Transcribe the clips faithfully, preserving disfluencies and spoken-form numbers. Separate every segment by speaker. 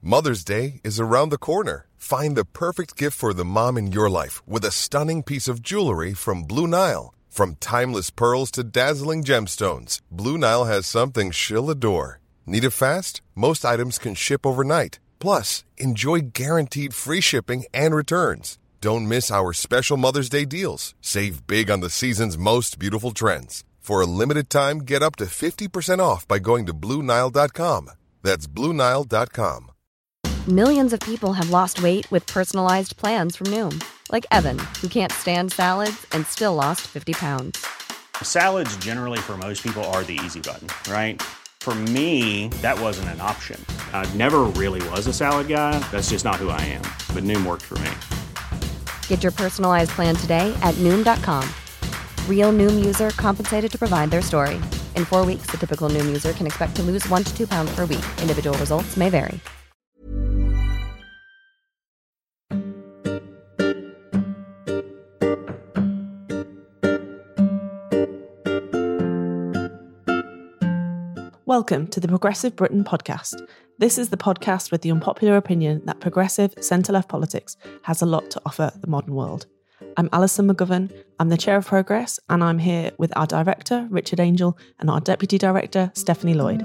Speaker 1: Mother's Day is around the corner. Find the perfect gift for the mom in your life with a stunning piece of jewelry from Blue Nile. From timeless pearls to dazzling gemstones, Blue Nile has something she'll adore. Need it fast? Most items can ship overnight. Plus, enjoy guaranteed free shipping and returns. Don't miss our special Mother's Day deals. Save big on the season's most beautiful trends. For a limited time, get up to fifty percent off by going to Blue Nile dot com. That's Blue Nile dot com.
Speaker 2: Millions of people have lost weight with personalized plans from Noom. Like Evan, who can't stand salads and still lost fifty pounds.
Speaker 3: Salads generally for most people are the easy button, right? For me, that wasn't an option. I never really was a salad guy. That's just not who I am. But Noom worked for me.
Speaker 2: Get your personalized plan today at Noom dot com. Real Noom user compensated to provide their story. In four weeks, the typical Noom user can expect to lose one to two pounds per week. Individual results may vary.
Speaker 4: Welcome to the Progressive Britain podcast. This is the podcast with the unpopular opinion that progressive centre-left politics has a lot to offer the modern world. I'm Alison McGovern, I'm the Chair of Progress, and I'm here with our Director, Richard Angel, and our Deputy Director, Stephanie Lloyd.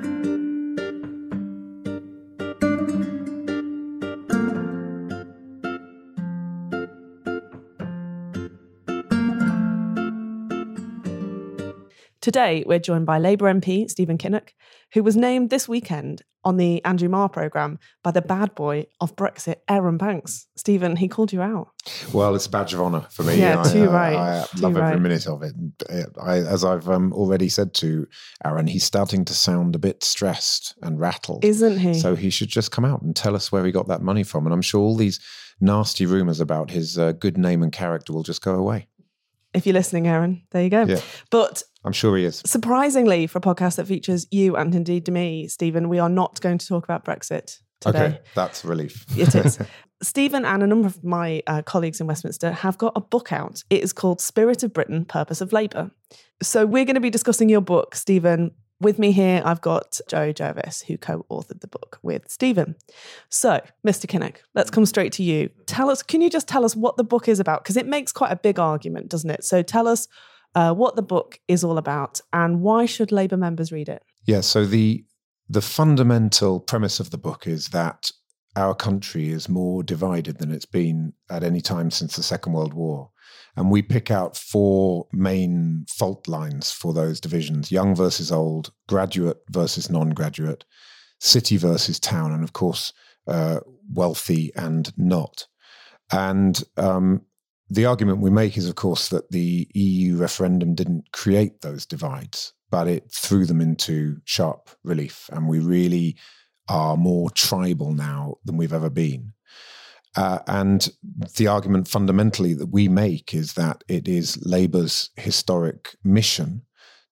Speaker 4: Today, we're joined by Labour M P Stephen Kinnock, who was named this weekend on the Andrew Marr programme by the bad boy of Brexit, Aaron Banks. Stephen, he called you out.
Speaker 5: Well, it's a badge of honour for me.
Speaker 4: Yeah,
Speaker 5: I,
Speaker 4: too
Speaker 5: uh,
Speaker 4: right.
Speaker 5: I, I
Speaker 4: too
Speaker 5: love
Speaker 4: right.
Speaker 5: every minute of it. I, as I've um, already said to Aaron, he's starting to sound a bit stressed and rattled.
Speaker 4: Isn't he?
Speaker 5: So he should just come out and tell us where he got that money from. And I'm sure all these nasty rumours about his uh, good name and character will just go away.
Speaker 4: If you're listening, Aaron, there you go.
Speaker 5: Yeah.
Speaker 4: But
Speaker 5: I'm sure he is.
Speaker 4: Surprisingly, for a podcast that features you and indeed me, Stephen, we are not going to talk about Brexit today.
Speaker 5: Okay, that's a relief.
Speaker 4: It is. Stephen and a number of my uh, colleagues in Westminster have got a book out. It is called Spirit of Britain, Purpose of Labour. So we're going to be discussing your book, Stephen. With me here, I've got Joe Jervis, who co-authored the book with Stephen. So, Mister Kinnock, let's come straight to you. Tell us, can you just tell us what the book is about? Because it makes quite a big argument, doesn't it? So tell us uh, what the book is all about and why should Labour members read it?
Speaker 5: Yeah, so the the fundamental premise of the book is that our country is more divided than it's been at any time since the Second World War. And we pick out four main fault lines for those divisions: young versus old, graduate versus non-graduate, city versus town, and of course, uh, wealthy and not. And um, the argument we make is, of course, that the E U referendum didn't create those divides, but it threw them into sharp relief. And we really are more tribal now than we've ever been. Uh, and the argument fundamentally that we make is that it is Labour's historic mission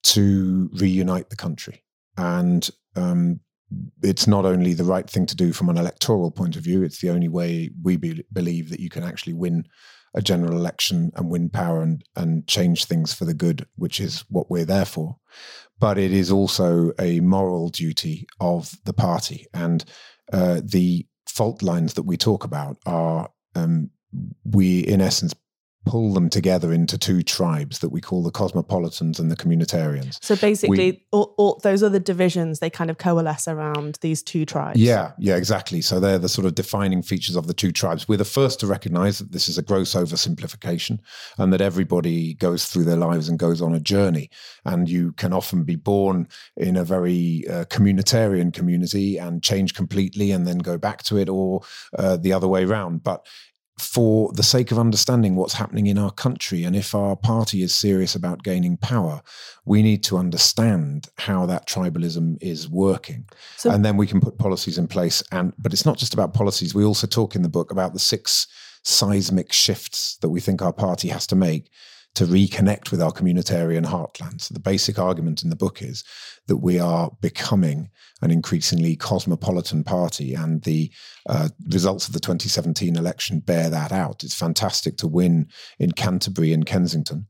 Speaker 5: to reunite the country. And um, it's not only the right thing to do from an electoral point of view, it's the only way we be- believe that you can actually win a general election and win power and, and change things for the good, which is what we're there for. But it is also a moral duty of the party. And uh, the fault lines that we talk about are, um, we in essence pull them together into two tribes that we call the cosmopolitans and the communitarians.
Speaker 4: So basically,
Speaker 5: We,
Speaker 4: all, all those other divisions, they kind of coalesce around these two tribes.
Speaker 5: Yeah, yeah, exactly. So they're the sort of defining features of the two tribes. We're the first to recognise that this is a gross oversimplification and that everybody goes through their lives and goes on a journey. And you can often be born in a very uh, communitarian community and change completely and then go back to it, or uh, the other way around. But for the sake of understanding what's happening in our country, and if our party is serious about gaining power, we need to understand how that tribalism is working. So, and then we can put policies in place. And but it's not just about policies. We also talk in the book about the six seismic shifts that we think our party has to make to reconnect with our communitarian heartland. So the basic argument in the book is that we are becoming an increasingly cosmopolitan party, and the uh, results of the twenty seventeen election bear that out. It's fantastic to win in Canterbury and Kensington,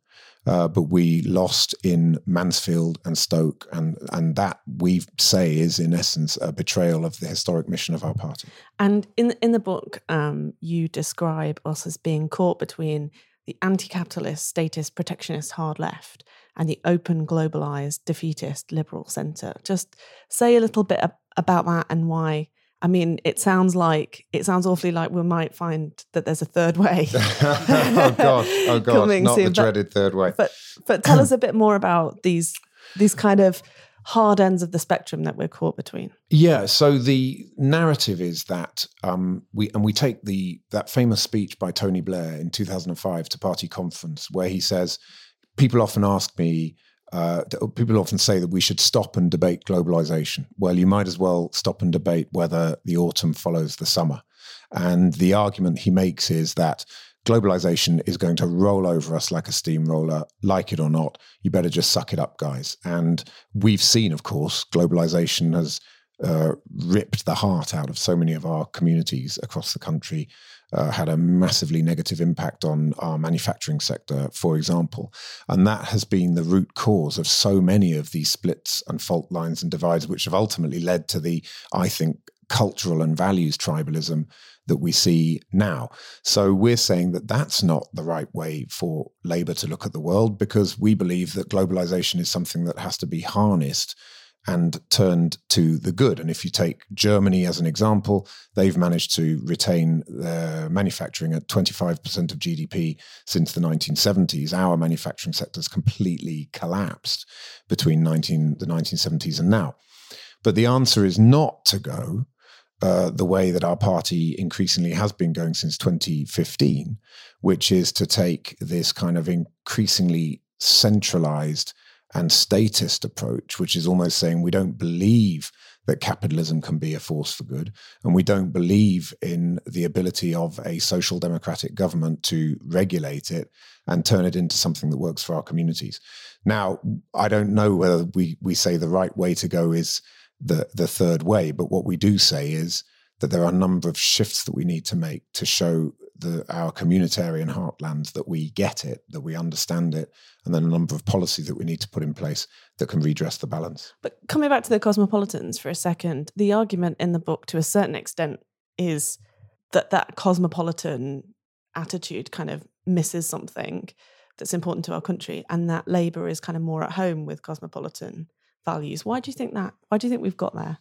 Speaker 5: uh, but we lost in Mansfield and Stoke, and and that we say is in essence a betrayal of the historic mission of our party.
Speaker 4: And in in the book, um, you describe us as being caught between the anti-capitalist, statist, protectionist hard left and the open, globalised, defeatist, liberal centre. Just say a little bit ab- about that and why. I mean, it sounds like, it sounds awfully like we might find that there's a third way.
Speaker 5: oh, God. Oh, God. Not soon. the dreaded but, third way.
Speaker 4: But but tell us a bit more about these these kind of hard ends of the spectrum that we're caught between.
Speaker 5: Yeah, so the narrative is that um, we, and we take the that famous speech by Tony Blair in two thousand five to Party Conference, where he says, people often ask me, Uh, people often say that we should stop and debate globalization. Well, you might as well stop and debate whether the autumn follows the summer. And the argument he makes is that globalization is going to roll over us like a steamroller, like it or not. You better just suck it up, guys. And we've seen, of course, globalization has uh, ripped the heart out of so many of our communities across the country. Uh, had a massively negative impact on our manufacturing sector, for example. And that has been the root cause of so many of these splits and fault lines and divides, which have ultimately led to the, I think, cultural and values tribalism that we see now. So we're saying that that's not the right way for Labour to look at the world, because we believe that globalization is something that has to be harnessed and turned to the good. And if you take Germany as an example, they've managed to retain their manufacturing at twenty-five percent of G D P since the nineteen seventies. Our manufacturing sector has completely collapsed between nineteen, the nineteen seventies and now. But the answer is not to go uh, the way that our party increasingly has been going since twenty fifteen, which is to take this kind of increasingly centralized and statist approach, which is almost saying we don't believe that capitalism can be a force for good, and we don't believe in the ability of a social democratic government to regulate it and turn it into something that works for our communities. Now, I don't know whether we we say the right way to go is the, the third way, but what we do say is that there are a number of shifts that we need to make to show the, our communitarian heartlands that we get it, that we understand it, and then a number of policies that we need to put in place that can redress the balance.
Speaker 4: But coming back to the cosmopolitans for a second, the argument in the book to a certain extent is that that cosmopolitan attitude kind of misses something that's important to our country, and that Labour is kind of more at home with cosmopolitan values. Why do you think that? Why do you think we've got there?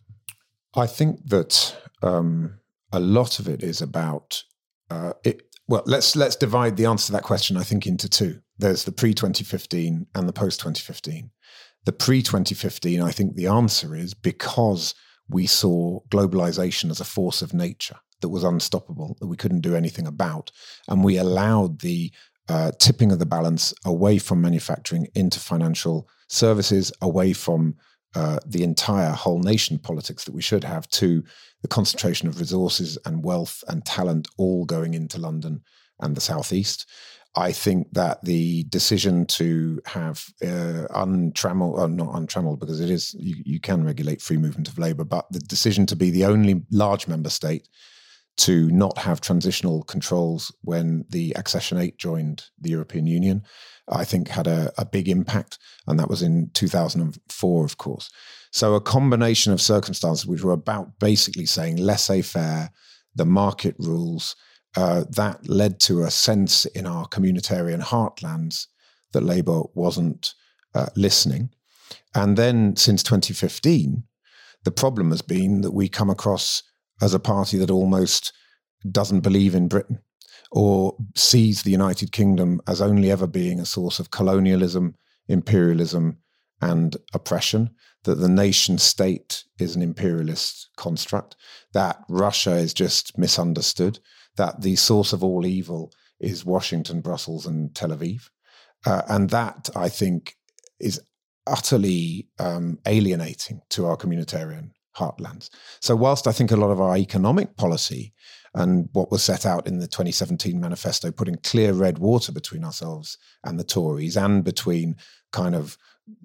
Speaker 5: I think that um, a lot of it is about uh, it. Well, let's let's divide the answer to that question, I think, into two. There's the pre-twenty fifteen and the post-twenty fifteen. The pre-twenty fifteen, I think the answer is because we saw globalization as a force of nature that was unstoppable, that we couldn't do anything about, and we allowed the uh, tipping of the balance away from manufacturing into financial services, away from Uh, the entire whole nation politics that we should have, to the concentration of resources and wealth and talent all going into London and the Southeast. I think that the decision to have uh, untrammeled, uh, not untrammeled because it is, you, you can regulate free movement of labour, but the decision to be the only large member state to not have transitional controls when the Accession eight joined the European Union, I think had a, a big impact, and that was in two thousand four, of course. So a combination of circumstances which were about basically saying laissez-faire, the market rules, uh, that led to a sense in our communitarian heartlands that Labour wasn't uh, listening. And then since twenty fifteen, the problem has been that we come across as a party that almost doesn't believe in Britain, or sees the United Kingdom as only ever being a source of colonialism, imperialism, and oppression, that the nation state is an imperialist construct, that Russia is just misunderstood, that the source of all evil is Washington, Brussels, and Tel Aviv. Uh, and that, I think, is utterly um, alienating to our communitarian heartlands. So whilst I think a lot of our economic policy and what was set out in the twenty seventeen manifesto, putting clear red water between ourselves and the Tories, and between kind of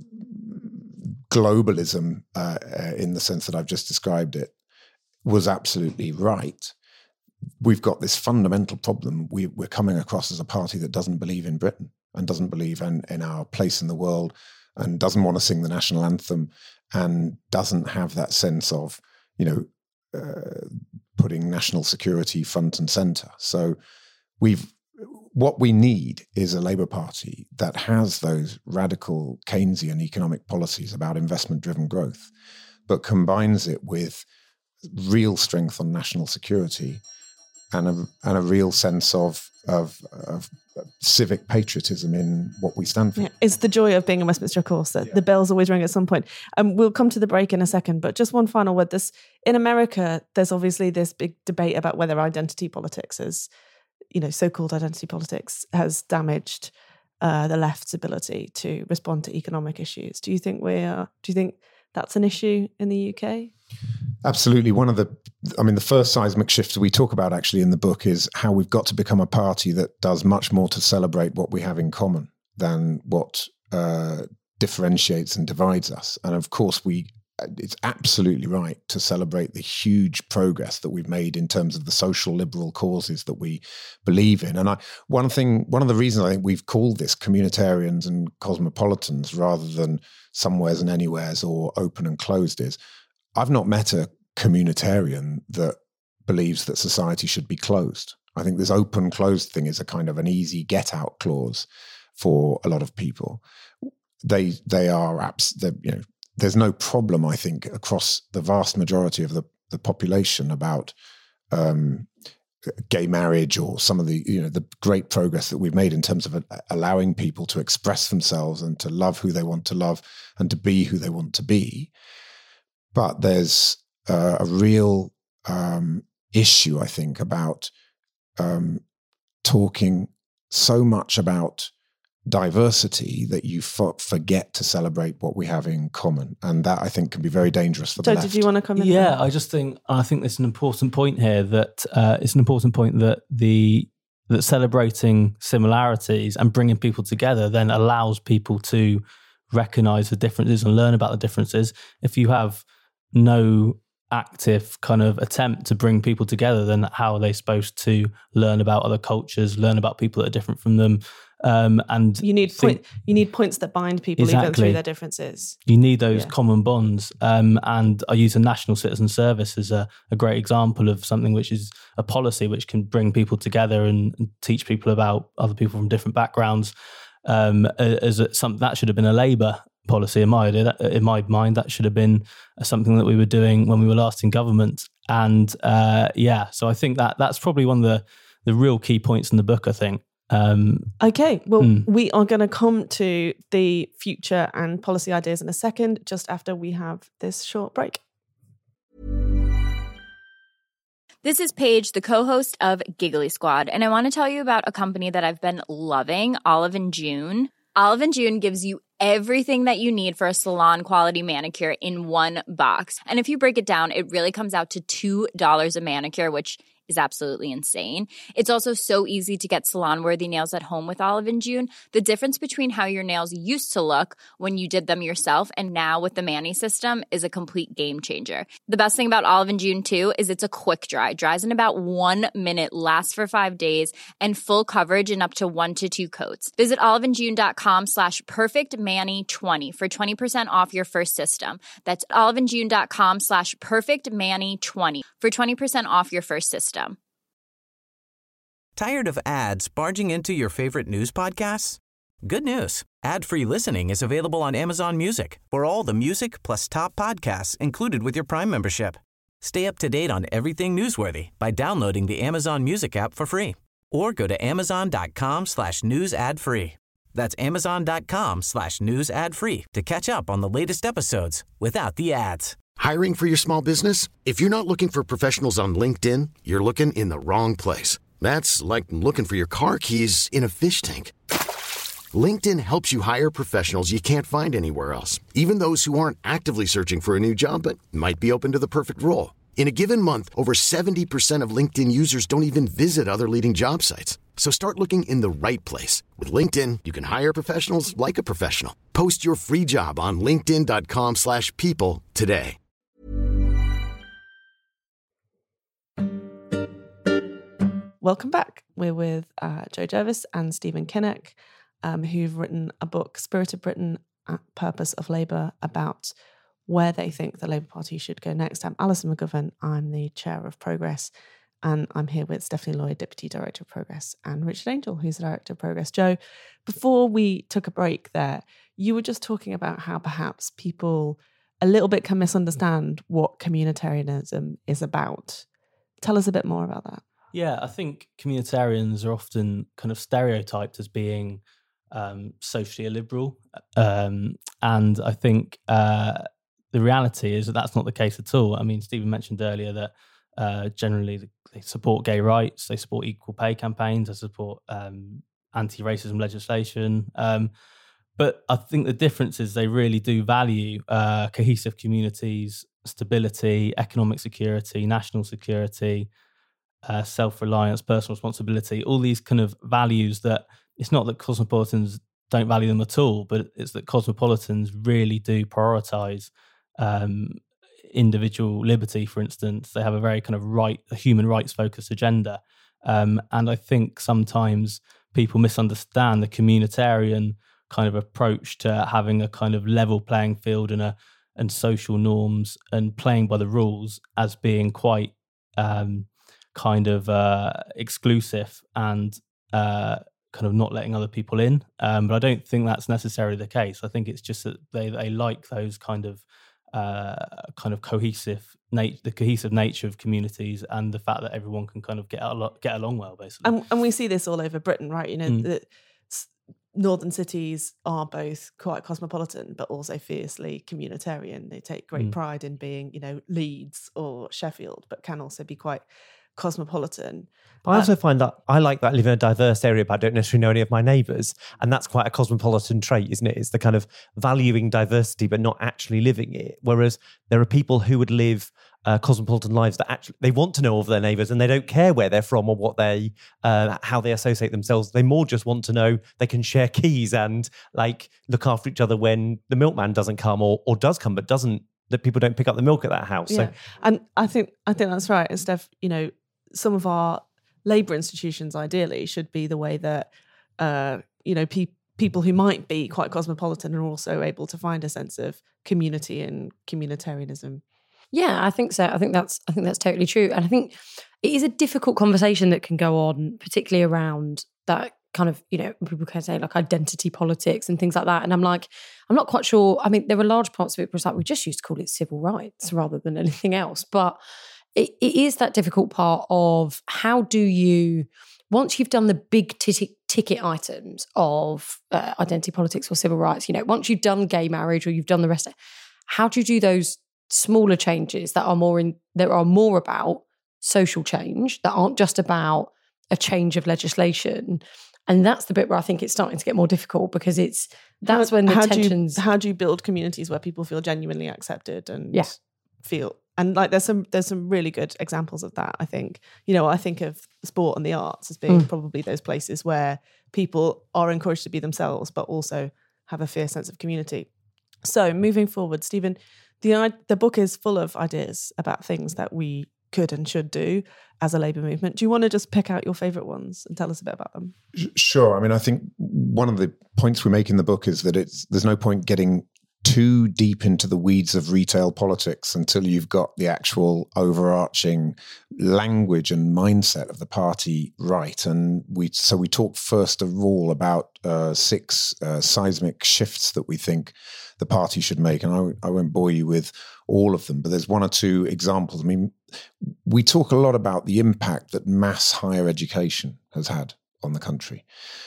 Speaker 5: globalism uh, in the sense that I've just described it, was absolutely right, we've got this fundamental problem. We, we're coming across as a party that doesn't believe in Britain. and doesn't believe in, in our place in the world and doesn't want to sing the national anthem and doesn't have that sense of, you know, uh, putting national security front and centre. So we've what we need is a Labour Party that has those radical Keynesian economic policies about investment-driven growth, but combines it with real strength on national security and a, and a real sense of, of, of civic patriotism in what we stand for.
Speaker 4: Yeah, it's the joy of being a Westminster course that
Speaker 5: yeah.
Speaker 4: the bells always ring at some point. Um, we'll come to the break in a second, but just one final word. This in America, there's obviously this big debate about whether identity politics is, you know, so-called identity politics has damaged uh, the left's ability to respond to economic issues. Do you think we are? Do you think that's an issue in the U K?
Speaker 5: Absolutely. One of the, I mean, the first seismic shift we talk about actually in the book is how we've got to become a party that does much more to celebrate what we have in common than what uh, differentiates and divides us. And of course, we it's absolutely right to celebrate the huge progress that we've made in terms of the social liberal causes that we believe in. And I, one thing, one of the reasons I think we've called this communitarians and cosmopolitans rather than somewheres and anywheres or open and closed is I've not met a communitarian that believes that society should be closed. I think this open closed thing is a kind of an easy get out clause for a lot of people. They they are apps. You know, there's no problem, I think, across the vast majority of the, the population about um, gay marriage or some of the, you know, the great progress that we've made in terms of uh, allowing people to express themselves and to love who they want to love and to be who they want to be. But there's uh, a real um, issue, I think, about um, talking so much about diversity that you f- forget to celebrate what we have in common. And that, I think, can be very dangerous for the
Speaker 4: so
Speaker 5: left.
Speaker 4: Did you want to come in?
Speaker 6: Yeah, I just think, I think it's an important point here that uh, it's an important point that the that celebrating similarities and bringing people together then allows people to recognise the differences and learn about the differences. If you have no active kind of attempt to bring people together, then how are they supposed to learn about other cultures, learn about people that are different from them? Um, and
Speaker 4: you need
Speaker 6: think,
Speaker 4: point, you need points that bind people
Speaker 6: exactly.
Speaker 4: even through their differences.
Speaker 6: You need those
Speaker 4: yeah.
Speaker 6: common bonds. Um, and I use the National Citizen Service as a, a great example of something which is a policy which can bring people together and, and teach people about other people from different backgrounds. Um, as a, some, that should have been a Labour policy in my idea, in my mind. That should have been something that we were doing when we were last in government. And uh, yeah, so I think that that's probably one of the the real key points in the book, I think. Um,
Speaker 4: okay, well,
Speaker 6: mm.
Speaker 4: we are going to come to the future and policy ideas in a second, just after we have this short break.
Speaker 7: This is Paige, the co-host of Giggly Squad, and I want to tell you about a company that I've been loving, Olive and June. Olive and June gives you everything that you need for a salon-quality manicure in one box. And if you break it down, it really comes out to two dollars a manicure, which is absolutely insane. It's also so easy to get salon-worthy nails at home with Olive and June. The difference between how your nails used to look when you did them yourself and now with the Mani system is a complete game changer. The best thing about Olive and June, too, is it's a quick dry. Dries in about one minute, lasts for five days, and full coverage in up to one to two coats. Visit oliveandjune.com slash perfectmani20 for twenty percent off your first system. That's oliveandjune.com slash perfectmani20 for twenty percent off your first system.
Speaker 8: Tired of ads barging into your favorite news podcasts? Good news. Ad-free listening is available on Amazon Music for all the music plus top podcasts included with your Prime membership. Stay up to date on everything newsworthy by downloading the Amazon Music app for free or go to amazon.com slash news ad free. That's amazon.com slash news ad free to catch up on the latest episodes without the ads.
Speaker 9: Hiring for your small business? If you're not looking for professionals on LinkedIn, you're looking in the wrong place. That's like looking for your car keys in a fish tank. LinkedIn helps you hire professionals you can't find anywhere else, even those who aren't actively searching for a new job but might be open to the perfect role. In a given month, over seventy percent of LinkedIn users don't even visit other leading job sites. So start looking in the right place. With LinkedIn, you can hire professionals like a professional. Post your free job on linkedin.com slash people today.
Speaker 4: Welcome back. We're with uh, Joe Jervis and Stephen Kinnock. um, who've written a book, Spirit of Britain, at Purpose of Labour, about where they think the Labour Party should go next. I'm Alison McGovern. I'm the chair of Progress, and I'm here with Stephanie Lloyd, Deputy Director of Progress, and Richard Angel, who's the Director of Progress. Joe, before we took a break there, you were just talking about how perhaps people a little bit can misunderstand what communitarianism is about. Tell us a bit more about that.
Speaker 6: Yeah, I think communitarians are often kind of stereotyped as being um, socially illiberal. Um, and I think uh, the reality is that that's not the case at all. I mean, Stephen mentioned earlier that uh, generally they support gay rights, they support equal pay campaigns, they support um, anti-racism legislation. Um, but I think the difference is they really do value uh, cohesive communities, stability, economic security, national security, uh, self-reliance, personal responsibility, all these kind of values that it's not that cosmopolitans don't value them at all, but it's that cosmopolitans really do prioritise um, individual liberty, for instance. They have a very kind of right, a human rights focused agenda. Um, and I think sometimes people misunderstand the communitarian kind of approach to having a kind of level playing field and a and social norms and playing by the rules as being quite um, kind of uh, exclusive and uh, kind of not letting other people in. Um, but I don't think that's necessarily the case. I think it's just that they, they like those kind of uh, kind of cohesive nat- the cohesive nature of communities and the fact that everyone can kind of get a get along well, basically.
Speaker 4: And, and we see this all over Britain, right? You know,
Speaker 6: Mm.
Speaker 4: the s- northern cities are both quite cosmopolitan, but also fiercely communitarian. They take great
Speaker 6: Mm.
Speaker 4: pride in being, you know, Leeds or Sheffield, but can also be quite cosmopolitan.
Speaker 10: I also find that I like that I live in a diverse area, but I don't necessarily know any of my neighbours. And that's quite a cosmopolitan trait, isn't it? It's the kind of valuing diversity, but not actually living it. Whereas there are people who would live uh, cosmopolitan lives that actually, they want to know of their neighbours and they don't care where they're from or what they, uh, how they associate themselves. They more just want to know they can share keys and like look after each other when the milkman doesn't come or, or does come, but doesn't, that people don't pick up the milk at that house.
Speaker 4: Yeah.
Speaker 10: So
Speaker 4: And I think, I think that's right. And Steph, you know, some of our labour institutions ideally should be the way that, uh, you know, pe- people who might be quite cosmopolitan are also able to find a sense of community and communitarianism.
Speaker 11: Yeah, I think so. I think that's I think that's totally true. And I think it is a difficult conversation that can go on, particularly around that kind of, you know, people can say like identity politics and things like that. And I'm like, I'm not quite sure. I mean, there are large parts of it where it's like, we just used to call it civil rights rather than anything else. But it, it is that difficult part of how do you, once you've done the big t- ticket items of uh, identity politics or civil rights, you know, once you've done gay marriage or you've done the rest, of, how do you do those smaller changes that are more in that are more about social change, that aren't just about a change of legislation? And that's the bit where I think it's starting to get more difficult because it's that's
Speaker 4: how,
Speaker 11: when the
Speaker 4: how
Speaker 11: tensions.
Speaker 4: Do you, how do you build communities where people feel genuinely accepted and
Speaker 11: Yeah.
Speaker 4: feel and like there's some there's some really good examples of that. I think you know I think of sport and the arts as being
Speaker 11: Mm.
Speaker 4: probably those places where people are encouraged to be themselves, but also have a fierce sense of community. So moving forward, Stephen, the i- the book is full of ideas about things that we could and should do as a labour movement. Do you want to just pick out your favourite ones and tell us a bit about them?
Speaker 5: Sure. I mean, I think one of the points we make in the book is that it's there's no point getting too deep into the weeds of retail politics until you've got the actual overarching language and mindset of the party right. And we so we talk first of all about uh, six uh, seismic shifts that we think the party should make. And I, I won't bore you with all of them, but there's one or two examples. I mean, we talk a lot about the impact that mass higher education has had on the country.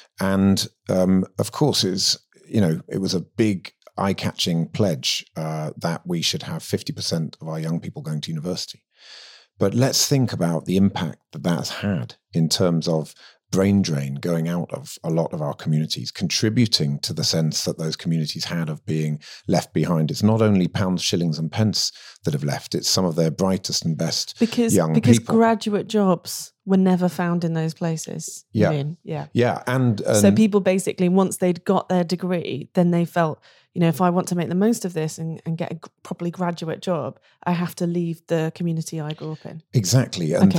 Speaker 5: And um, of course, it's, you know, it was a big eye-catching pledge uh, that we should have fifty percent of our young people going to university. But let's think about the impact that that's had in terms of brain drain going out of a lot of our communities, contributing to the sense that those communities had of being left behind. It's not only pounds, shillings and pence that have left, it's some of their brightest and best
Speaker 4: Because
Speaker 5: young
Speaker 4: because
Speaker 5: people.
Speaker 4: graduate jobs were never found in those places. you
Speaker 5: Yeah.
Speaker 4: mean? Yeah.
Speaker 5: Yeah, and, and
Speaker 4: So people basically, once they'd got their degree, then they felt, you know, if I want to make the most of this and, and get a g- properly graduate job, I have to leave the community I grew up in.
Speaker 5: Exactly. And
Speaker 4: Okay.
Speaker 5: that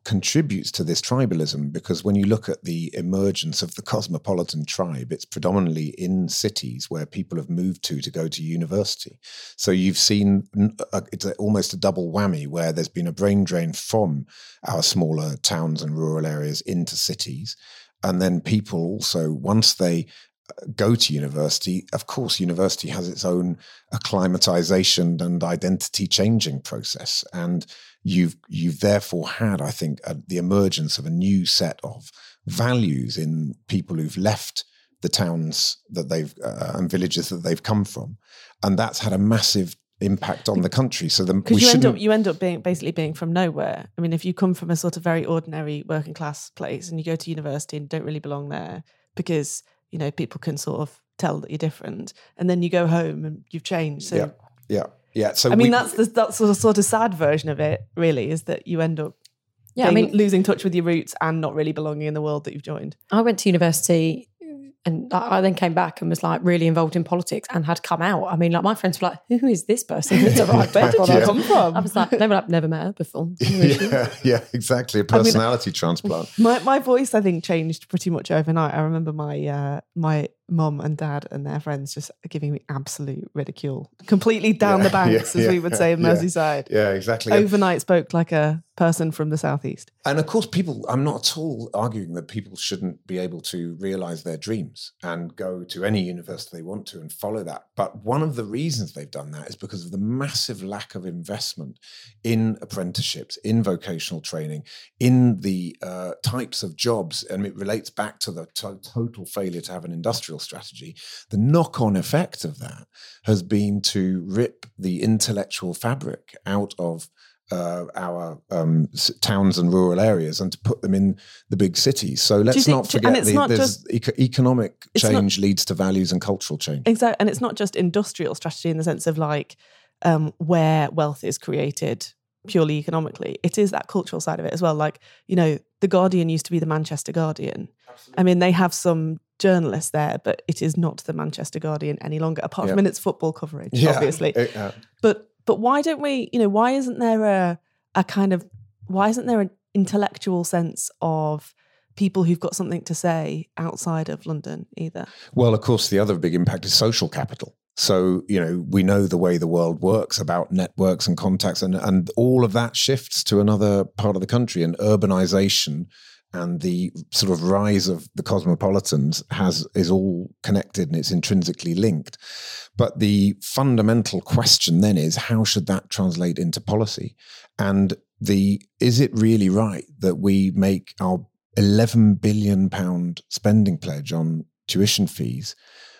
Speaker 5: contributes to this tribalism, because when you look at the emergence of the cosmopolitan tribe, it's predominantly in cities where people have moved to to go to university. So you've seen a, it's a, almost a double whammy, where there's been a brain drain from our smaller towns and rural areas into cities. And then people also, once they go to university, of course, university has its own acclimatization and identity changing process. And you've you've therefore had, I think, a, the emergence of a new set of values in people who've left the towns that they've uh, and villages that they've come from, and that's had a massive impact on the country. So the,
Speaker 4: because you end up you end up being basically being from nowhere. I mean, if you come from a sort of very ordinary working class place and you go to university and don't really belong there because, you know, people can sort of tell that you're different, and then you go home and you've changed. So
Speaker 5: yeah, yeah, yeah. So
Speaker 4: I mean,
Speaker 5: we,
Speaker 4: that's the that's the sort of sad version of it, really, is that you end up
Speaker 11: yeah,
Speaker 4: being,
Speaker 11: I mean,
Speaker 4: losing touch with your roots and not really belonging in the world that you've joined.
Speaker 11: I went to university and I then came back and was like really involved in politics and had come out. I mean, like my friends were like, who is this person that's arrived? Where did you come from? I was like, never, I've never met her before.
Speaker 5: yeah, yeah, exactly. A personality I mean, transplant.
Speaker 4: My my voice, I think, changed pretty much overnight. I remember my uh, my mum and dad and their friends just giving me absolute ridicule, completely down
Speaker 5: yeah,
Speaker 4: the banks,
Speaker 5: yeah,
Speaker 4: as
Speaker 5: yeah,
Speaker 4: we would say in
Speaker 5: yeah,
Speaker 4: Merseyside.
Speaker 5: Yeah, exactly.
Speaker 4: Overnight spoke like a person from the southeast.
Speaker 5: And of course, people, I'm not at all arguing that people shouldn't be able to realize their dreams and go to any university they want to and follow that. But one of the reasons they've done that is because of the massive lack of investment in apprenticeships, in vocational training, in the uh, types of jobs. And it relates back to the to- total failure to have an industrial strategy. The knock-on effect of that has been to rip the intellectual fabric out of Uh, our um, towns and rural areas and to put them in the big cities. So let's
Speaker 4: think,
Speaker 5: not forget
Speaker 4: and it's
Speaker 5: the,
Speaker 4: not
Speaker 5: there's
Speaker 4: just,
Speaker 5: eco- economic change
Speaker 4: not,
Speaker 5: leads to values and cultural change.
Speaker 4: Exactly. And it's not just industrial strategy in the sense of like um, where wealth is created purely economically. It is that cultural side of it as well. Like, you know, The Guardian used to be the Manchester Guardian. Absolutely. I mean, they have some journalists there, but it is not the Manchester Guardian any longer, apart
Speaker 5: yeah.
Speaker 4: from in its football coverage,
Speaker 5: yeah.
Speaker 4: obviously.
Speaker 5: It, uh,
Speaker 4: but But why don't we, you know, why isn't there a a kind of, why isn't there an intellectual sense of people who've got something to say outside of London either?
Speaker 5: Well, of course, the other big impact is social capital. So, you know, we know the way the world works about networks and contacts, and, and all of that shifts to another part of the country, and urbanization and the sort of rise of the cosmopolitans has is all connected and it's intrinsically linked. But the fundamental question then is, how should that translate into policy? And the is it really right that we make our eleven billion pound spending pledge on tuition fees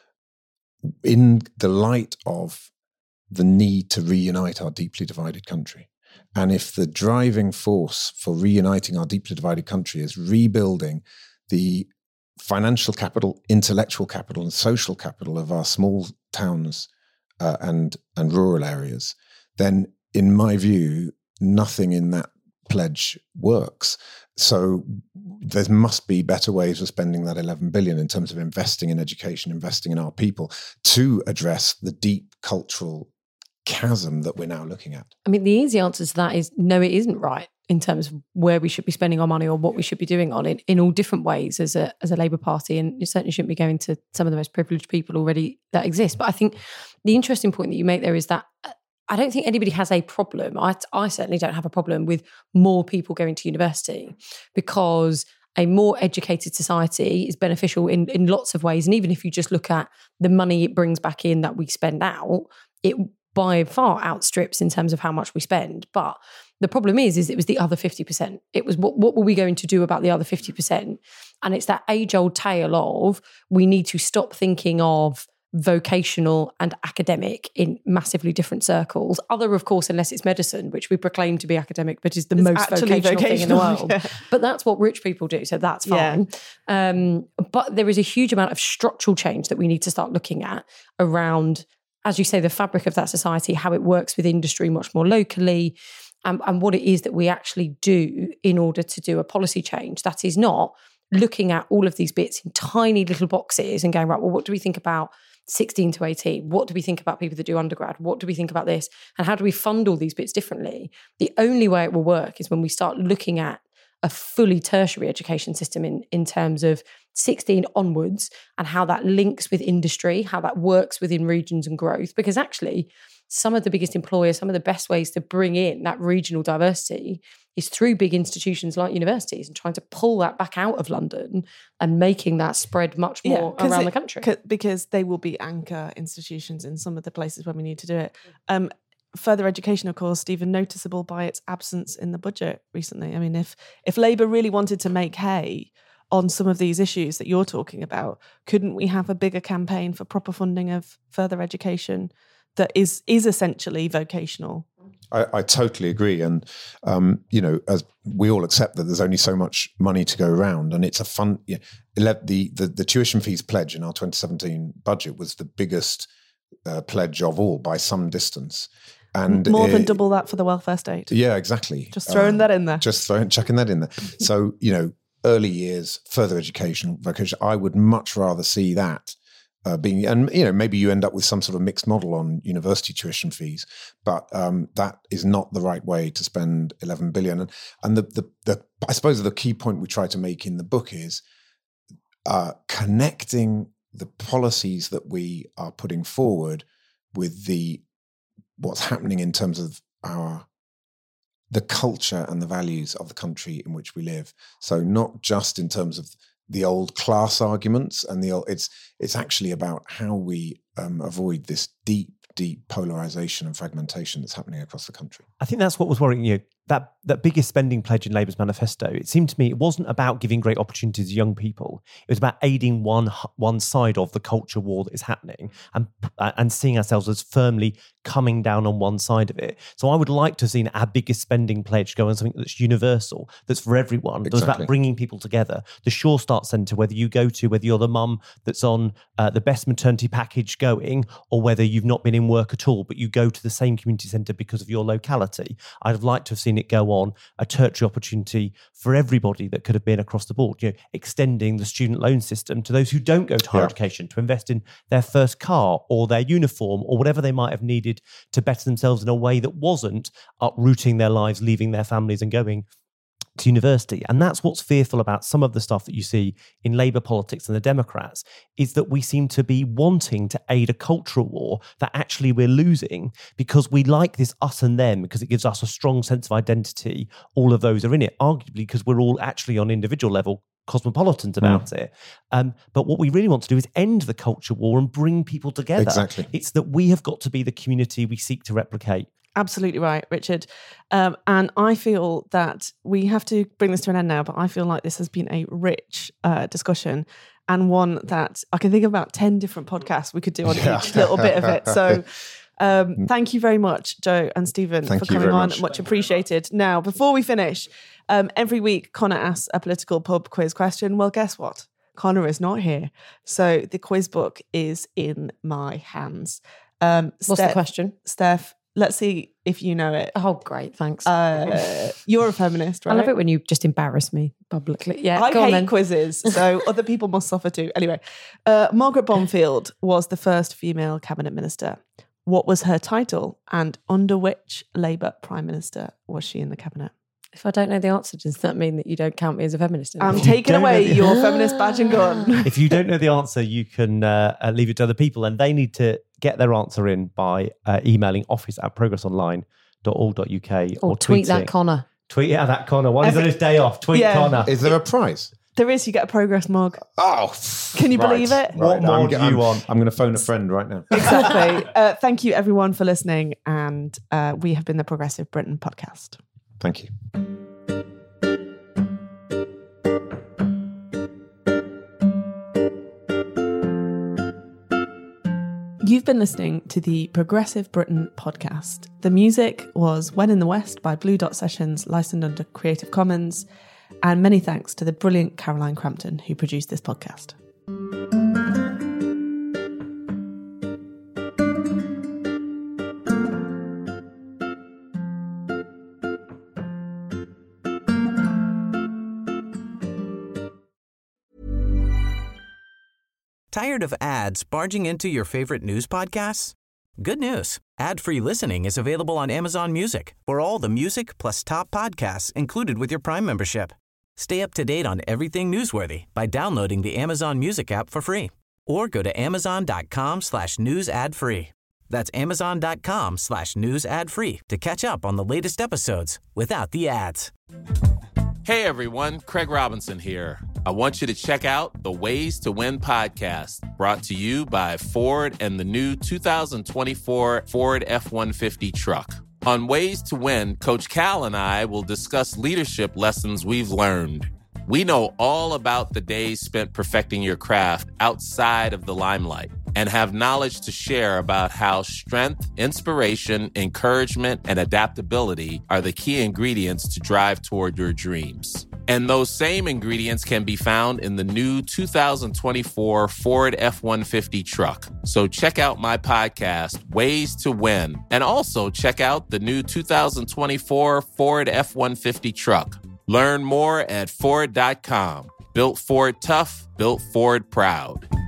Speaker 5: in the light of the need to reunite our deeply divided country? And if the driving force for reuniting our deeply divided country is rebuilding the financial capital, intellectual capital, and social capital of our small towns uh, and, and rural areas, then in my view, nothing in that pledge works. So there must be better ways of spending that eleven billion in terms of investing in education, investing in our people to address the deep cultural chasm that we're now looking at.
Speaker 11: I mean, the easy answer to that is no, it isn't right in terms of where we should be spending our money or what we should be doing on it in all different ways as a as a Labour Party. And you certainly shouldn't be going to some of the most privileged people already that exist. But I think the interesting point that you make there is that I don't think anybody has a problem. I, I certainly don't have a problem with more people going to university, because a more educated society is beneficial in, in lots of ways. And even if you just look at the money it brings back in that we spend out, it by far outstrips in terms of how much we spend. But the problem is, is it was the other fifty percent. It was what, what were we going to do about the other fifty percent? And it's that age-old tale of we need to stop thinking of vocational and academic in massively different circles. Other, of course, unless it's medicine, which we proclaim to be academic, but is the
Speaker 4: it's
Speaker 11: most vocational, vocational thing in the world.
Speaker 4: Yeah.
Speaker 11: But that's what rich people do, so that's fine. Yeah. Um, but there is a huge amount of structural change that we need to start looking at around, as you say, the fabric of that society, how it works with industry much more locally, and, and what it is that we actually do in order to do a policy change that is not looking at all of these bits in tiny little boxes and going, right, well, what do we think about sixteen to eighteen? What do we think about people that do undergrad? What do we think about this? And how do we fund all these bits differently? The only way it will work is when we start looking at a fully tertiary education system in, in terms of sixteen onwards and how that links with industry, how that works within regions and growth. Because actually, some of the biggest employers, some of the best ways to bring in that regional diversity is through big institutions like universities and trying to pull that back out of London and making that spread much more yeah, around
Speaker 4: it,
Speaker 11: the country.
Speaker 4: Because they will be anchor institutions in some of the places where we need to do it. Um, further education, of course, Stephen, noticeable by its absence in the budget recently. I mean, if if Labour really wanted to make hay on some of these issues that you're talking about, couldn't we have a bigger campaign for proper funding of further education that is is essentially vocational?
Speaker 5: I, I totally agree. And, um, you know, as we all accept that there's only so much money to go around, and it's a fun, you know, the, the, the tuition fees pledge in our twenty seventeen budget was the biggest uh, pledge of all by some distance. And
Speaker 4: more than
Speaker 5: it,
Speaker 4: double that for the welfare state.
Speaker 5: Yeah, exactly.
Speaker 4: Just throwing um, that in there.
Speaker 5: Just throwing, chucking that in there. So, you know, early years, further education, vocation, I would much rather see that Uh, being, and you know, maybe you end up with some sort of mixed model on university tuition fees, but um, that is not the right way to spend eleven billion. And and the, the the I suppose the key point we try to make in the book is uh, connecting the policies that we are putting forward with the what's happening in terms of our the culture and the values of the country in which we live. So not just in terms of the old class arguments and the old, it's it's actually about how we um, avoid this deep, deep polarization and fragmentation that's happening across the country.
Speaker 10: I think that's what was worrying you. That that biggest spending pledge in Labour's manifesto, it seemed to me it wasn't about giving great opportunities to young people. It was about aiding one one side of the culture war that is happening and and seeing ourselves as firmly coming down on one side of it. So I would like to have seen our biggest spending pledge go on something that's universal, that's for everyone. Exactly. That's about bringing people together. The Sure Start Centre, whether you go to, whether you're the mum that's on uh, the best maternity package going, or whether you've not been in work at all, but you go to the same community centre because of your locality. I'd have liked to have seen it go on a tertiary opportunity for everybody that could have been across the board, you know, extending the student loan system to those who don't go to higher yeah. education to invest in their first car or their uniform or whatever they might have needed to better themselves in a way that wasn't uprooting their lives, leaving their families and going to university. And that's what's fearful about some of the stuff that you see in Labour politics and the Democrats, is that we seem to be wanting to aid a cultural war that actually we're losing because we like this us and them, because it gives us a strong sense of identity. All of those are in it, arguably because we're all actually on individual level cosmopolitans about mm. it. Um, but what we really want to do is end the culture war and bring people together.
Speaker 5: Exactly.
Speaker 10: It's that we have got to be the community we seek to replicate.
Speaker 4: Absolutely right, Richard. Um, and I feel that we have to bring this to an end now, but I feel like this has been a rich uh, discussion and one that I can think of about ten different podcasts we could do on yeah. each little bit of it. So um, thank you very much, Joe and Stephen,
Speaker 5: thank
Speaker 4: for coming on.
Speaker 5: Much.
Speaker 4: much appreciated. Now, before we finish, um, every week Connor asks a political pub quiz question. Well, guess what? Connor is not here. So the quiz book is in my hands. Um,
Speaker 11: What's
Speaker 4: Steph,
Speaker 11: the question?
Speaker 4: Steph, let's see if you know it.
Speaker 11: Oh, great. Thanks.
Speaker 4: Uh, you're a feminist, right?
Speaker 11: I love it when you just embarrass me publicly. Yeah,
Speaker 4: I
Speaker 11: go
Speaker 4: hate
Speaker 11: on then.
Speaker 4: quizzes, so other people must suffer too. Anyway, uh, Margaret Bonfield was the first female cabinet minister. What was her title, and under which Labour Prime Minister was she in the cabinet?
Speaker 11: If I don't know the answer, does that mean that you don't count me as a feminist anymore?
Speaker 4: I'm taking away the- your feminist badge and gun.
Speaker 10: If you don't know the answer, you can uh, uh, leave it to other people, and they need to get their answer in by uh, emailing office at progress online dot org dot uk or,
Speaker 11: or tweet that
Speaker 10: it.
Speaker 11: Connor.
Speaker 10: Tweet it at that Connor. While he's on his day off, tweet
Speaker 4: Yeah.
Speaker 10: Connor.
Speaker 5: Is there a prize?
Speaker 4: There is. You get a progress mug.
Speaker 5: Oh,
Speaker 4: can you
Speaker 5: right,
Speaker 4: believe it?
Speaker 5: Right.
Speaker 10: What
Speaker 5: No,
Speaker 10: more
Speaker 5: I'm,
Speaker 10: do
Speaker 5: I'm,
Speaker 10: you want?
Speaker 5: I'm going to phone a friend right now.
Speaker 4: Exactly. uh, thank you, everyone, for listening, and uh, we have been the Progressive Britain podcast.
Speaker 5: Thank you.
Speaker 4: You've been listening to the Progressive Britain podcast. The music was When in the West by Blue Dot Sessions, licensed under Creative Commons. And many thanks to the brilliant Caroline Crampton, who produced this podcast.
Speaker 8: Tired of ads barging into your favorite news podcasts? Good news. Ad-free listening is available on Amazon Music for all the music plus top podcasts included with your Prime membership. Stay up to date on everything newsworthy by downloading the Amazon Music app for free or go to amazon.com slash news ad free. That's amazon.com slash news ad free to catch up on the latest episodes without the ads.
Speaker 12: Hey everyone, Craig Robinson here. I want you to check out the Ways to Win podcast, brought to you by Ford and the new two thousand twenty-four Ford F one fifty truck. On Ways to Win, Coach Cal and I will discuss leadership lessons we've learned. We know all about the days spent perfecting your craft outside of the limelight and have knowledge to share about how strength, inspiration, encouragement, and adaptability are the key ingredients to drive toward your dreams. And those same ingredients can be found in the new two thousand twenty-four Ford F one fifty truck. So check out my podcast, Ways to Win, and also check out the new two thousand twenty-four Ford F one fifty truck. Learn more at Ford dot com. Built Ford tough, built Ford proud.